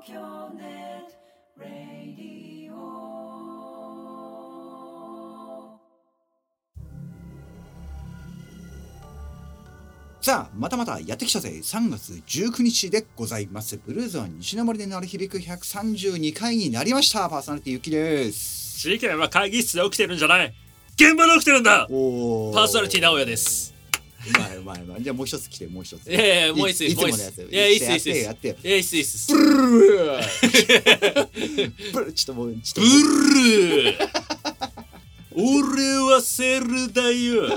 京ネットラディオ。 さあまたまたやってきたぜ。3月19日でございます。ブルーズは西の森で鳴り響く132回になりました。パーソナリティゆきです。 事件は会議室で起きてるんじゃない、現場で起きてるんだ。 おパーソナリティ直哉です。 うまいじゃあもう一つ来て、もう一つ。 いやもう一ついつものやつ。 いやいいっすやってよ。 いやいいっすブルーちょっともうブルー俺はセルだよ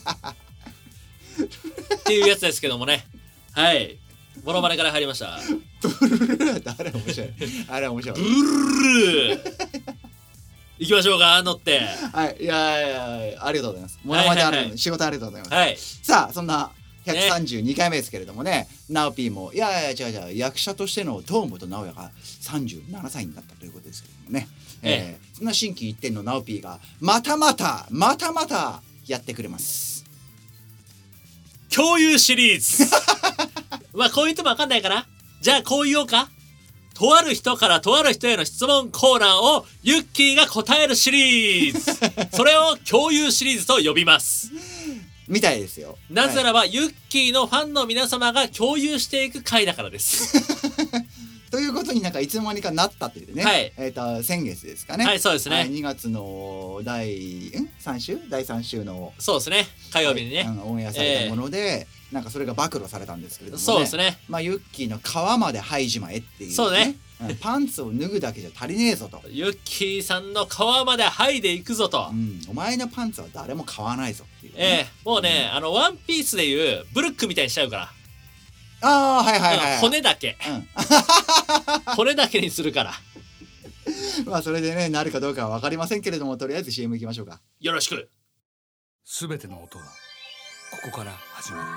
っていうやつですけどもね。はい、モノマネから入りました。 ブルーあれ面白い。あれ面白い。 ブルー行きましょうか、乗って。 はい、いやありがとうございます。モノマネある、仕事ありがとうございます。 はい。 さあそんな132回目ですけれどもね、ナオピーも違う役者としての堂本直哉が37歳になったということですけれどもね、そんな心機一転のナオピーがまたまたやってくれます。 共有シリーズまあこう言っても分かんないかな。じゃあこう言おうか。とある人からとある人への質問コーナーをユッキーが答えるシリーズそれを共有シリーズと呼びますみたいですよ。 なぜならば、ユッキーのファンの皆様が共有していく回だからですということになんかいつの間にかなったというね、 はい、 先月ですかね。 はい、そうですね、 2月の第3週のそうですね、火曜日にね、 オンエアされたもので、なんかそれが暴露されたんですけれどもね。 そうですね。 まあユッキーの皮まで剥いじまえっていう、ね、 そうね、 パンツを脱ぐだけじゃ足りねえぞと。 ユッキーさんの皮まで剥いでいくぞと、 お前のパンツは誰も買わないぞっていう、ね。 もうね、ワンピースでいうブルックみたいにしちゃうから。 ああはい、 骨だけ、骨だけにするからまあそれでねなるかどうかは分かりませんけれども、とりあえず CM いきましょうか。 よろしく。 すべての音はここから始まる。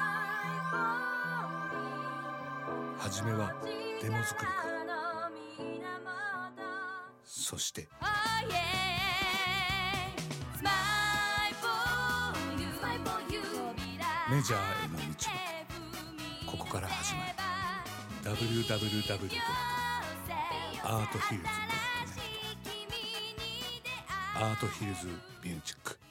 初めはデモ作りから、そしてメジャーへの道はここから始まる。 www.arthills.net アートヒルズミュージック。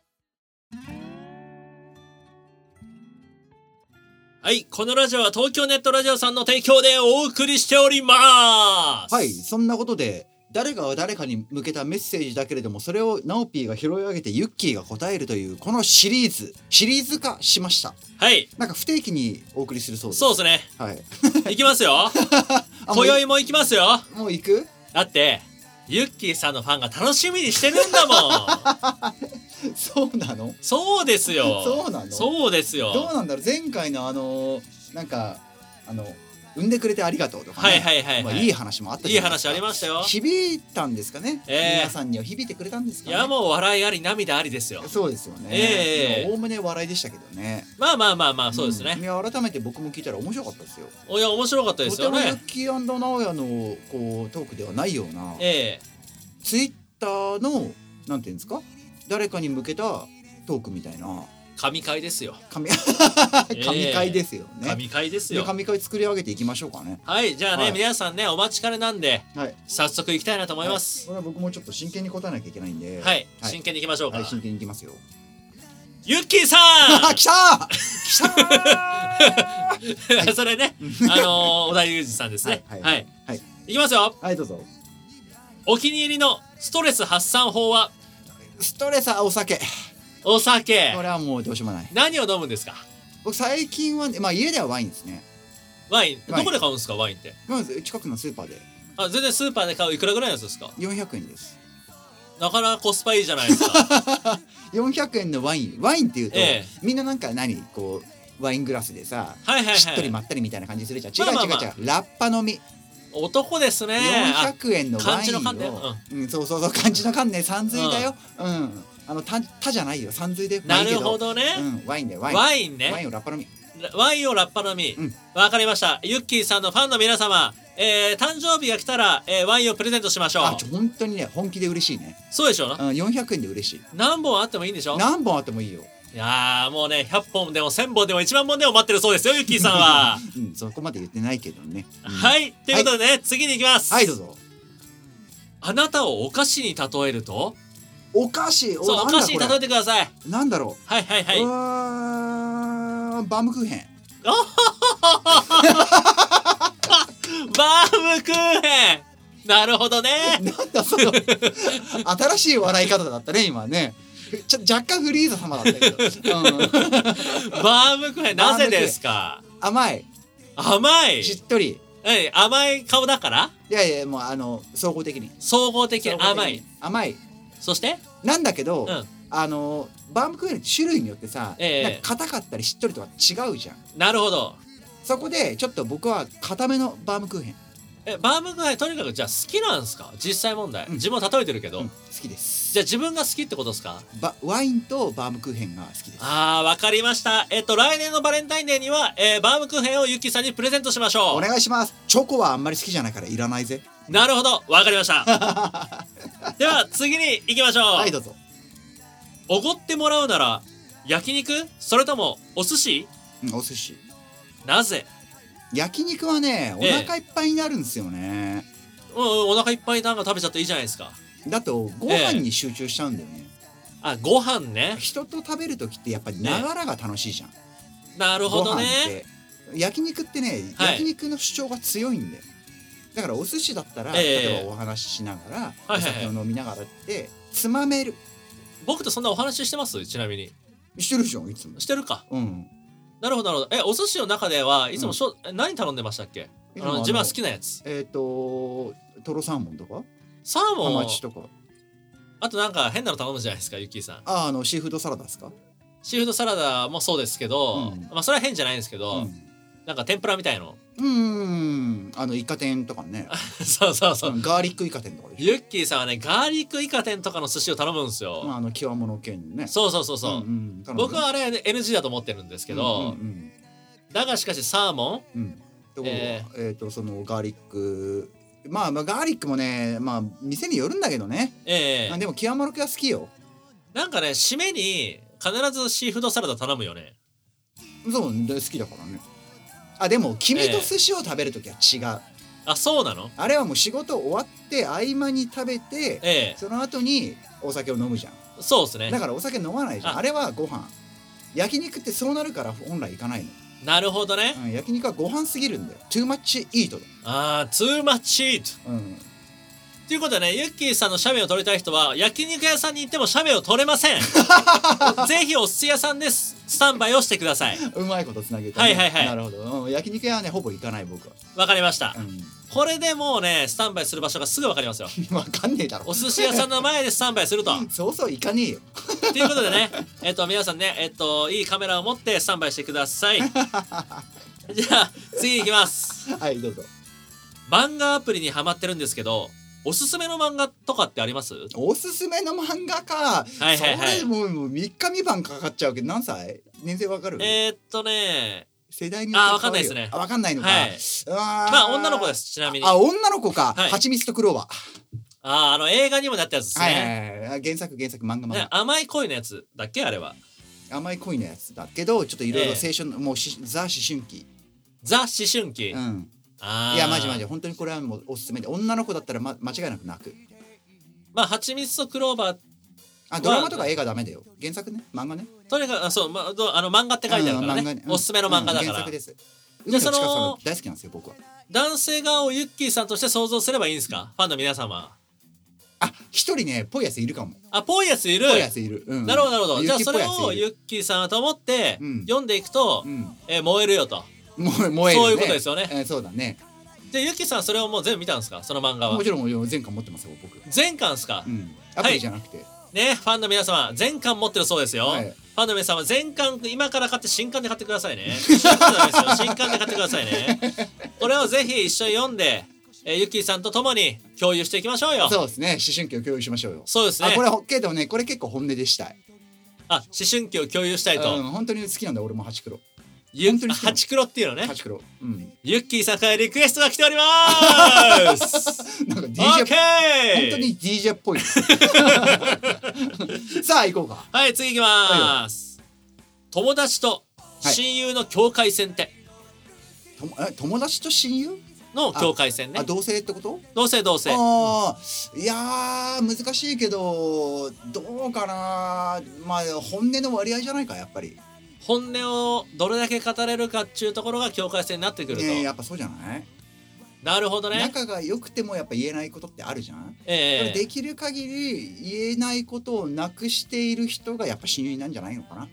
はい、このラジオは東京ネットラジオさんの提供でお送りしております。 はい、そんなことで誰かが誰かに向けたメッセージだけれども、それをナオピーが拾い上げてユッキーが答えるというこのシリーズ化しました。 はい、 なんか不定期にお送りするそうです。 そうですね。 はい行きますよ今宵も行きますよ。 もう行く？ だってユッキーさんのファンが楽しみにしてるんだもんそうなの？ そうですよ。 そうなの？ そうですよ。 どうなんだろう。前回のなんか産んでくれてありがとうとかね、いい話もあったじゃないですか。 いい話ありましたよ。 響いたんですかね、皆さんには響いてくれたんですかね。 いやもう笑いあり涙ありですよ。 そうですよね。おおむね笑いでしたけどね。 まあそうですね。 いや改めて僕も聞いたら面白かったですよ。 いや面白かったですよね。 とてもユッキー&直哉のこうトークではないような、ツイッターのなんていうんですか、誰かに向けたトークみたいな神回ですよ。 神回ですよね。 神回ですよ。 神回作り上げていきましょうかね。 はい、じゃあね、皆さんねお待ちかねなんで、早速行きたいなと思います。 これは僕もちょっと真剣に答えなきゃいけないんで、 真剣に行きましょうか。 真剣に行きますよ。 ユッキーさん来たそれね、小田裕二さんですね。はい、いきますよ。 はい、どうぞ。 お気に入りのストレス発散法は？ ストレスはお酒。 お酒。 これはもうどうしようもない。 何を飲むんですか？ 僕最近は家ではワインですね。 ワインどこで買うんですか？ワインって。 まず近くのスーパーで。 全然スーパーで買う。いくらぐらいのやつですか ？400円です。 なかなかコスパいいじゃないですか 400円のワインっていうと、みんななんかこうワイングラスでさ、しっとりまったりみたいな感じするじゃん。違うラッパ飲み。 男ですね。 400円のワインを漢字の缶ね。 そう漢字の缶ね。さんずいだよ。他じゃないよ。さんずいで。 なるほどね。 ワインね。 ワインね。 ワインをラッパ飲み。 ワインをラッパ飲み。わかりました。ユッキーさんのファンの皆様、誕生日が来たら、ワインをプレゼントしましょう。 本当にね、本気で嬉しいね。 そうでしょ。 400円で嬉しい。 何本あってもいいんでしょ。 何本あってもいいよ。 いやーもうね100本でも1000本でも1万本でも待ってるそうですよユッキーさんはうんそこまで言ってないけどね、うん、 はいということでね、次に行きます。 はいどうぞ。 あなたをお菓子に例えると。 お菓子そうお菓子に例えてください。 なんだろう。 はいはいはい。 バームクーヘン。 バームクーヘンなるほどね。 なんだその新しい笑い方だったね今ね。若干フリーザ様だったけど、うん、 バームクーヘンなぜですか。 甘い甘いしっとり。 甘い顔だから。 いやいやもう総合的に甘い甘い。 そしてなんだけど、 うん、 バームクーヘンって種類によってさ、なんか硬かったりしっとりとか違うじゃん。 なるほど。 そこでちょっと僕は硬めのバームクーヘン。 バームクーヘンとにかくじゃあ好きなんですか実際問題、うん、自分を例えてるけど、 うん、好きです。 じゃあ自分が好きってことですか。 ワインとバームクーヘンが好きです。 わかりました。来年のバレンタインデーには、バームクーヘンをゆっきーさんにプレゼントしましょう。 お願いします。チョコはあんまり好きじゃないからいらないぜ。 なるほどわかりましたでは次に行きましょう。 はいどうぞ。 おごってもらうなら焼肉それともお寿司。 お寿司。 なぜ。 焼肉はねお腹いっぱいになるんですよね、 お腹いっぱいなんか食べちゃっていいじゃないですか。 だとご飯に集中しちゃうんだよね、 ご飯ね。 人と食べる時ってやっぱりながらが楽しいじゃん、 なるほどね。 ご飯って焼肉ってね、焼肉の主張が強いんだよ。だからお寿司だったら、例えばお話ししながら、お酒を飲みながらってつまめる。 僕とそんなお話してます？ちなみにしてるじゃんいつも。 してるか。 うんなるほどなるほど。お寿司の中ではいつも何頼んでましたっけ？自分は好きなやつ。 トロサーモンとかサーモンハマチとか。あとなんか変なの頼むじゃないですかゆっきーさん。 シーフードサラダですか？ シーフードサラダもそうですけど、まあそれは変じゃないんですけど、なんか天ぷらみたいの。 イカ天とかねそうそうそう。 ガーリックイカ天とかでしょ。 ゆっきーさんはねガーリックイカ天とかの寿司を頼むんですよ。 極物系のね。 そうそうそうそう、僕はあれ NG だと思ってるんですけど、だがしかしサーモン、 そのガーリックまあガーリックもね店によるんだけどね、でも極物系は好きよ。 なんかね締めに必ずシーフードサラダ頼むよね。 そう好きだからね。でも君と寿司を食べるときは違う。 そうなの？ あれはもう仕事終わって合間に食べて、その後にお酒を飲むじゃん。 そうですね。 だからお酒飲まないじゃん。あれはご飯。焼肉ってそうなるから本来行かないの。 なるほどね、 焼肉はご飯すぎるんだよ。トゥーマッチイートだ。 トゥーマッチイート。ということでね、ゆっきーさんの写メを撮りたい人は焼肉屋さんに行っても写メを撮れませんぜひお寿司屋さんでスタンバイをしてください。 うまいことつなげて、 はいはいはい。 なるほど、焼肉屋はねほぼ行かない僕は。 わかりました、これでもうねスタンバイする場所がすぐわかりますよわかんねえだろ。 お寿司屋さんの前でスタンバイするとそうそう行かねえよということでね皆さんねいいカメラを持ってスタンバイしてくださいじゃあ次いきますはいどうぞ。 漫画アプリにハマってるんですけどおすすめの漫画とかってあります？ おすすめの漫画か。それもう3日3晩かかっちゃうけど何歳？年齢わかる？世代によってわかんないですね。 わかんないのか。 女の子です。ちなみに女の子か。蜂蜜とクローバー。映画にもなったやつですね。原作漫画。 甘い恋のやつだっけあれは。 甘い恋のやつだけどちょっといろいろ青春もうザ思春期。 ザ思春期。 いやマジ本当にこれはもうおすすめで、女の子だったら間違いなく泣く。 蜂蜜とクローバードラマとか映画ダメだよ。原作ね、漫画ね。 とにかく漫画って書いてあるからね。おすすめの漫画だから。 原作です。でその大好きなんですよ僕は。 男性側をユッキーさんとして想像すればいいんですか？ファンの皆様。 一人ねぽいやついるかも。 ぽいやついる。なるほどなるほど。じゃあそれをユッキーさんだと思って読んでいくと燃えるよと。 燃えるね。 そういうことですよね。 そうだね。 でゆきさんそれをもう全部見たんですか？その漫画は。 もちろん全巻持ってますよ僕。 全巻ですか？ アプリじゃなくてね。ファンの皆様全巻持ってるそうですよ。ファンの皆様全巻今から買って新刊で買ってくださいね。新刊で買ってくださいね。これをぜひ一緒に読んでゆきさんと共に共有していきましょうよ。 そうですね。思春期を共有しましょうよ。 そうですね。 これ結構本音でしたい。 思春期を共有したいと。 本当に好きなんだ俺もハチクロ。 ハチクロっていうのね。 ハチクロ。 ユッキーさんからリクエストが来ておりますなんか DJ 本当に DJ っぽいさあ行こうか。 はい次行きます。 友達と親友の境界線って友達と親友の境界線ね。 同性ってこと？ 同性同性。 ああ、いやー難しいけどどうかな。まあ本音の割合じゃないかやっぱり。 本音をどれだけ語れるかっていうところが境界線になってくると。 やっぱそうじゃない？ なるほどね。 仲が良くてもやっぱ言えないことってあるじゃん。できる限り言えないことをなくしている人がやっぱ親友なんじゃないのかな。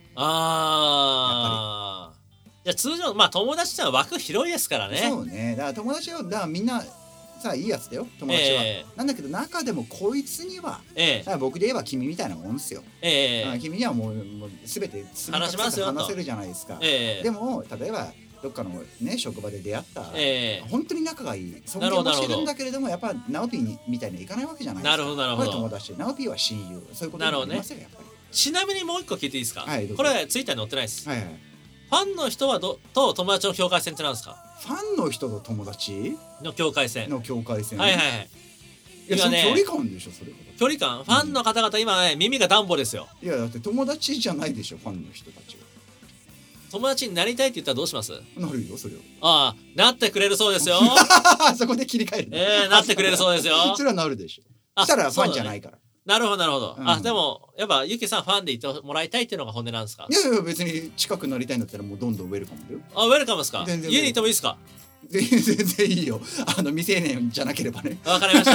ああ。いや通常まあ友達ってのは枠広いですからね。 そうね。だから友達はだからみんなさいいやつだよ友達は。なんだけど中でもこいつには、だから僕で言えば君みたいなもんですよ。君にはもう全て話しますよと話せるじゃないですか。でも例えばどっかのね職場で出会った、本当に仲がいい尊敬もしてるんだけれどもやっぱナオピーみたいにはいかないわけじゃないですか。 なるほどなるほど。 友達ナオピーは親友そういうことになりますよやっぱり。 ちなみにもう一個聞いていいですか？ はい、 これツイッターに載ってないです。 はいはい。 ファンの人はと友達の境界線ってなんですか？ ファンの人と友達の境界線。 の境界線。 はいはいはい。 今ね、距離感でしょそれ。 距離感？ファンの方々今ね耳がダンボですよ。 いやだって友達じゃないでしょファンの人たちは。 友達になりたいって言ったらどうします？ なるよそれを。 ああ、なってくれるそうですよ。 そこで切り替える。 なってくれるそうですよ。 それはなるでしょ。したらファンじゃないから。 なるほどなるほど。あ、でもやっぱゆきさんファンでいてもらいたいっていうのが本音なんですか？ いやいや別に近くなりたいんだったらもうどんどんウェルカムだよ。 あ、ウェルカムですか？家にいてもいいですか？ 全然いいよ。未成年じゃなければね。 わかりました。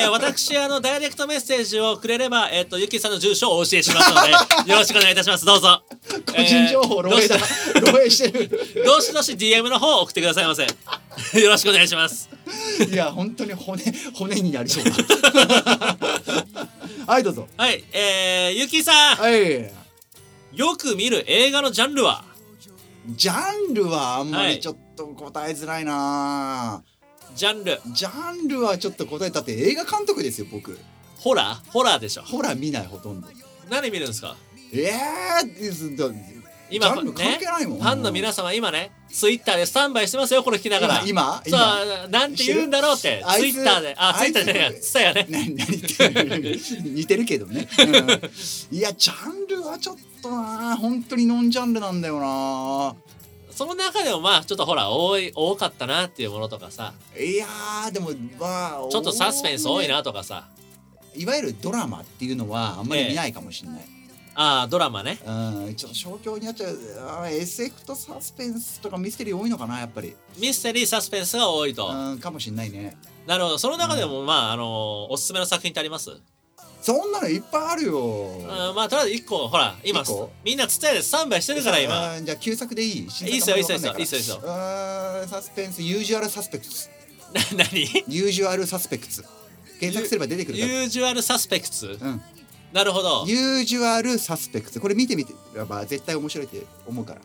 私ダイレクトメッセージをくれればゆきさんの住所をお教えしますのでよろしくお願いいたします。どうぞ。 個人情報漏洩してる。 どしどし DM の方を送ってくださいませ。よろしくお願いします。 いや本当に骨になりそうだ。はいどうぞ。 はい、ゆきさん。 はい。 よく見る映画のジャンルは？ ジャンルはあんまりちょっと答えづらいな。 ジャンルはちょっと答えたって映画監督ですよ僕。 ホラーでしょ。 ホラー見ないほとんど。 何見るんですか？ 今ね、関係ないもん。 ファンの皆様今ねツイッターでスタンバイしてますよこれ聞きながら。 今なんて言うんだろうってツイッターでツイッターじゃないやツタヤね。 何言ってる。似てるけどね。いやジャンルはちょっとな本当にノンジャンルなんだよな。 その中でもまあちょっとほら多かったなっていうものとかさ。 いやでもまあちょっとサスペンス多いなとかさ。 いわゆるドラマっていうのはあんまり見ないかもしれない。 ドラマね。 ちょっと消去になっちゃう。SF とサスペンスとかミステリー多いのかなやっぱり。 ミステリーサスペンスが多いと。 かもしれないね。 なるほど。その中でもまあおすすめの作品ってあります？ そんなのいっぱいあるよ。 まあとりあえず1個ほら今みんなツタヤでスタンバイしてるから今。 じゃあ旧作でいい？いいっすよいいっすよいいっすよ。 サスペンスユージュアルサスペクツ。 何？ ユージュアルサスペクツ。検索すれば出てくるから。 ユージュアルサスペクツ。なるほど。 ユージュアルサスペクツ。これ見てみて絶対面白いって思うから。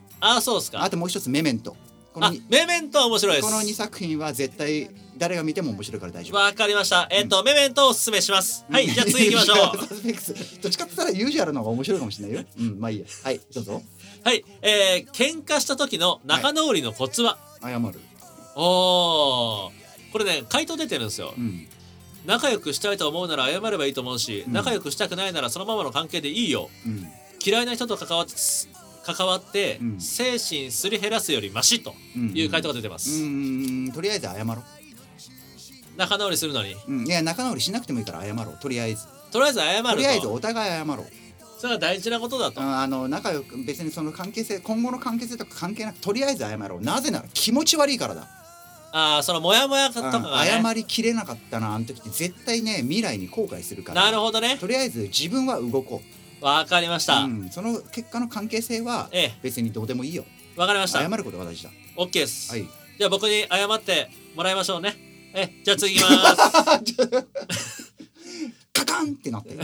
そうですか。 あともう一つメメント。 メメントは面白いです。 この2作品は絶対誰が見ても面白いから大丈夫。 わかりました。メメントをおすすめします。はい、じゃあ次行きましょう。 サスペクツ。どっちかって言ったらユージュアルの方が面白いかもしれないよ。まあいいや。はいどうぞ。 はい、喧嘩した時の仲直りのコツは？ 謝る。 これね回答出てるんですよ。仲良くしたいと思うなら謝ればいいと思うし、仲良くしたくないならそのままの関係でいいよ。嫌いな人と関わって精神すり減らすよりマシという回答が出てます。 とりあえず謝ろう。 仲直りするのに。 いや仲直りしなくてもいいから謝ろう。とりあえず謝ると。 とりあえずお互い謝ろう。 それが大事なことだと。 仲良く別にその関係性今後の関係性とか関係なくとりあえず謝ろう。なぜなら気持ち悪いからだ。 そのモヤモヤとかがね。 謝りきれなかったなあの時って絶対ね未来に後悔するから。 なるほどね。 とりあえず自分は動こう。わかりました。 その結果の関係性は別にどうでもいいよ。 わかりました。 謝ることが大事だ。 OK です。 はい。 じゃあ僕に謝ってもらいましょうね。じゃあ次行きますカカンってなって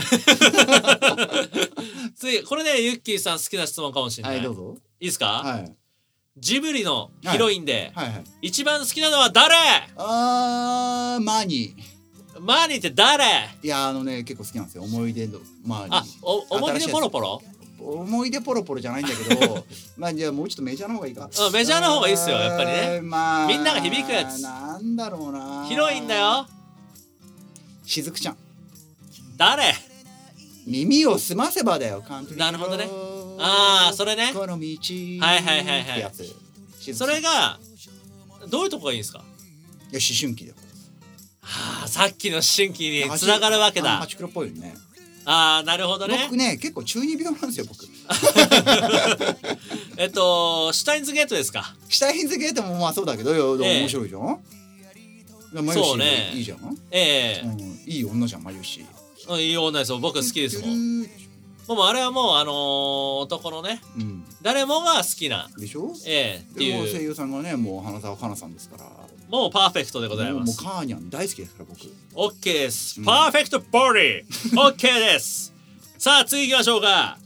次これねユッキーさん好きな質問かもしれない。 はいどうぞ。 いいですか？ はい。 ジブリのヒロインで一番好きなのは誰？ マーニー。 マーニーって誰？ いや結構好きなんですよ。思い出のマーニー。 思い出ポロポロ？ 思い出ポロポロじゃないんだけどまあじゃあもうちょっとメジャーの方がいいか。 メジャーの方がいいっすよやっぱりね。みんなが響くやつ。 なんだろうな。 ヒロインだよ。 しずくちゃん。 誰？ 耳を澄ませばだよ。カントリーなるほどね。あーそれねこの道はいはいはいはいってやつ。 それがどういうとこがいいんですか？ いや思春期だよ。 さっきの思春期につながるわけだ。 ハチクロっぽいよね。 なるほどね。 僕ね結構中二病なんですよ僕。 シュタインズゲートですか？ シュタインズゲートもまあそうだけどよ、面白いじゃん。 そうねいいじゃん。いい女じゃんマユシ。 いい女ですよ。僕好きですもん。もうあれはもう男のね、誰もが好きなでしょ。 っていう声優さんがねもう花澤香菜さんですから。 もうパーフェクトでございます。 もうカーニャン大好きですから僕。 オッケーです。パーフェクトボディ。オッケーです。さあ次行きましょうか。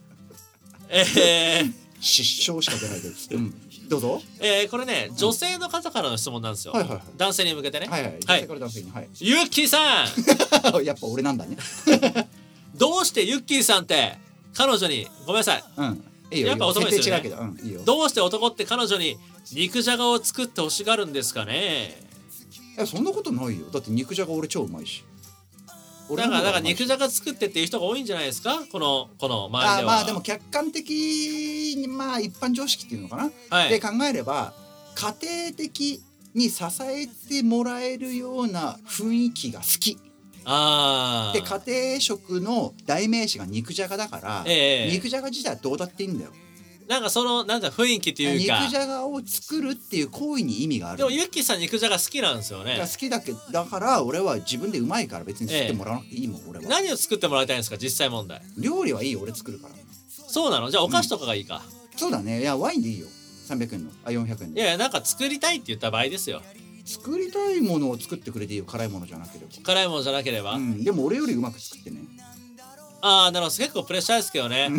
失笑しか出ないです。どうぞ。 これね女性の方からの質問なんですよ。男性に向けてね。 女性から男性に。 ユッキーさん。 やっぱ俺なんだね。 どうしてユッキーさんって彼女にごめんなさい。やっぱ男ですよね。どうして男って彼女に肉じゃがを作って欲しがるんですかね。 いやそんなことないよ。だって肉じゃが俺超うまいし。 だから肉じゃが作ってっていう人が多いんじゃないですか、この周りでは。 まあでも客観的にまあ一般常識っていうのかな、で考えれば家庭的に支えてもらえるような雰囲気が好き。で家庭食の代名詞が肉じゃがだから、肉じゃが自体はどうだっていいんだよ。 なんかそのなんだ雰囲気っていうか肉じゃがを作るっていう行為に意味がある。 でもユッキーさん肉じゃが好きなんですよね。 好きだけどだから俺は自分でうまいから別に作ってもらわなくていいもん。俺は何を作ってもらいたいんですか実際問題。 料理はいい俺作るから。 そうなの？じゃあお菓子とかがいいか。 そうだね。いやワインでいいよ。300円の400円で。 いやなんか作りたいって言った場合ですよ。 作りたいものを作ってくれていいよ。辛いものじゃなければ。 辛いものじゃなければ。 でも俺よりうまく作ってね。 なるほど。結構プレッシャーですけどね。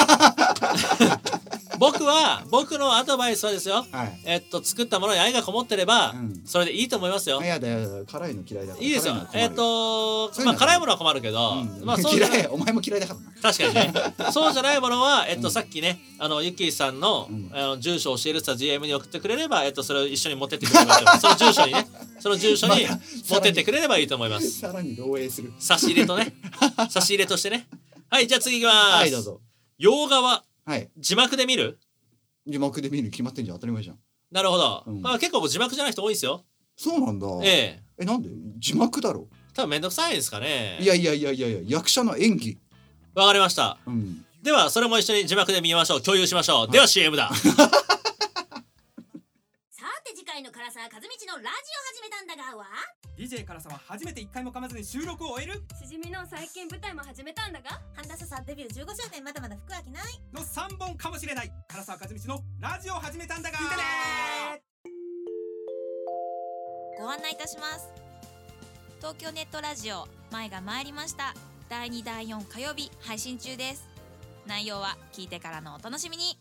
僕のアドバイスはですよ、作ったものに愛がこもってれば、それでいいと思いますよ。 いやだよ辛いの嫌いだから。 いいですよ。まあ辛いものは困るけど、まあそうじゃない。 お前も嫌いだからな。 確かにね。そうじゃないものはさっきねユッキーさんの住所を教えるって言った GM に送ってくれればそれを一緒に持ってってくれればその住所に持ってってくれればいいと思います。 さらに漏洩する。 差し入れとしてね。はいじゃあ次いきます。 はいどうぞ。 洋画は字幕で見る？ 字幕で見る決まってんじゃん。当たり前じゃん。 なるほど。結構字幕じゃない人多いですよ。 そうなんだ。なんで？字幕だろ。 多分めんどくさいんですかね。 いや役者の演技。 わかりました。ではそれも一緒に字幕で見ましょう。共有しましょう。では CM だ。 さて次回の唐沢和道のラジオ始めたんだがは DJ 唐沢初めて1回も噛まずに収録を終えるしじみの最近舞台も始めたんだが半田さデビュー15周年まだまだ服飽きないの3本かもしれない。唐沢和道のラジオ始めたんだが聞いてねご案内いたします。東京ネットラジオ前が参りました。第2第4火曜日配信中です。内容は聞いてからのお楽しみに。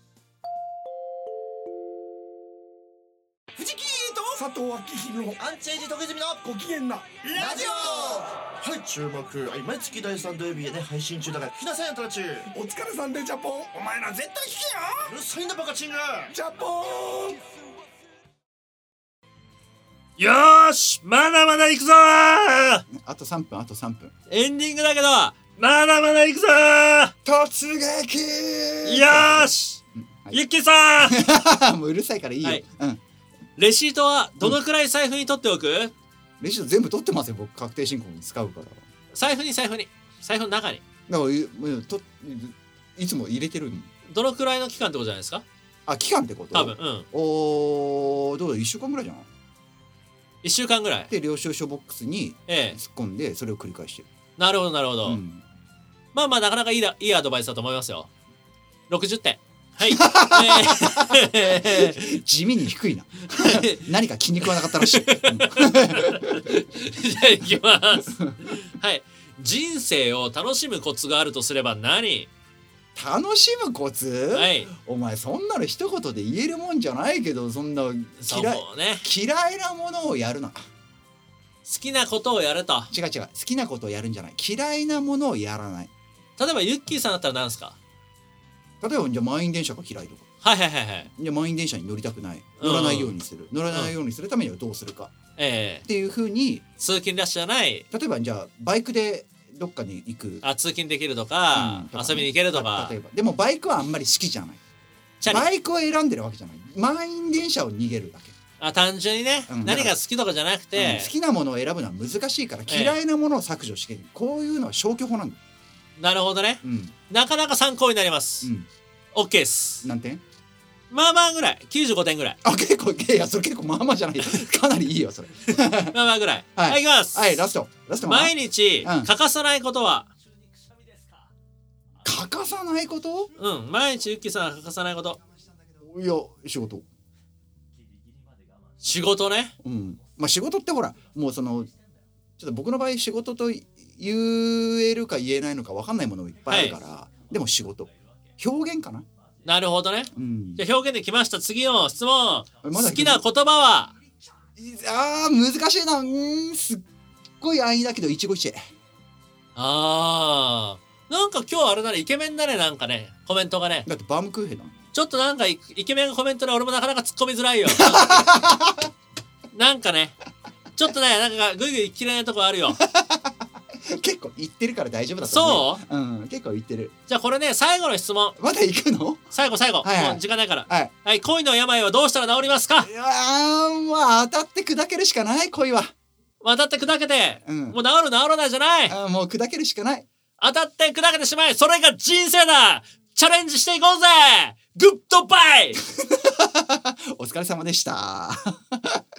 藤木と佐藤明宏アンチエイジ徳泉のご機嫌なラジオ。 はい注目毎月第3土曜日へね配信中だから聞きなさいあんたたち。 お疲れさんでジャポン。 お前ら絶対聞けよ。 うるさいんだバカチンが。 ジャポン。 よーしまだまだ行くぞー。 あと3分。 エンディングだけどまだまだ行くぞー。 突撃。 よーしユッキーさん。 もううるさいからいいよ。 レシートはどのくらい財布に取っておく？ レシート全部取ってますよ僕。確定申告に使うから。 財布の中にだからいつも入れてるの。 どのくらいの期間ってことじゃないですか？ 期間ってこと？ 多分どうだ1週間ぐらいじゃない ？1週間ぐらいで領収書ボックスに突っ込んでそれを繰り返してる。 なるほど、まあなかなかいいアドバイスだと思いますよ。60点。はい。 地味に低いな。何か気に食わなかったらしい。じゃあいきます。はい。人生を楽しむコツがあるとすれば何？ 楽しむコツ？お前そんなの一言で言えるもんじゃないけど、そんな嫌いなものをやるな。 好きなことをやると。 違う好きなことをやるんじゃない。嫌いなものをやらない。 例えばユッキーさんだったら何ですか？ 例えばじゃあ満員電車が嫌いとか。じゃあ満員電車に乗りたくない。乗らないようにする。乗らないようにするためにはどうするか。っていう風に通勤ラッシュじゃない。 例えばじゃあバイクでどっかに行く、 通勤できるとか、 とかね遊びに行けるとか例えばでもバイクはあんまり好きじゃない。 チャリバイクを選んでるわけじゃない。満員電車を逃げるだけ。 単純にね、何が好きとかじゃなくて、 好きなものを選ぶのは難しいから、嫌いなものを削除して、こういうのは消去法なんだよ。 なるほどね、なかなか参考になります、OK です。 何点？ まあまあぐらい、95点ぐらい。 結構、いやそれ結構まあまあじゃないかなりいいよそれ。 まあまあぐらい。はい、いきます。 はい、ラスト毎日欠かさないことは？ 欠かさないこと？ 毎日ユッキーさんが欠かさないこと。 いや、仕事。 仕事ね。 まあ仕事ってほら、もうちょっと僕の場合仕事と言えるか言えないのか分かんないものもいっぱいあるから、でも仕事。表現かな。 なるほどね。じゃあ表現できました。次の質問。 まだ好きな言葉は？ 難しいな。すっごい安易だけど一期一会。 なんか今日あれだね、イケメンだね、なんかね、コメントがね。 だってバームクーヘンだ。 ちょっとなんかイケメンがコメントで俺もなかなか突っ込みづらいよ。なんかね、ちょっとね、なんかグイグイ嫌いなとこあるよ。 結構言ってるから大丈夫だと思う。 そう？ 結構言ってる。 じゃあこれね、最後の質問。 まだ行くの？ 最後。もう時間ないから。 はい。 恋の病はどうしたら治りますか？ まあ当たって砕けるしかない、恋は。 当たって砕けて、もう治る治らないじゃない。 もう砕けるしかない。 当たって砕けてしまえ、それが人生だ。チャレンジしていこうぜ。グッドバイ。 お疲れ様でした。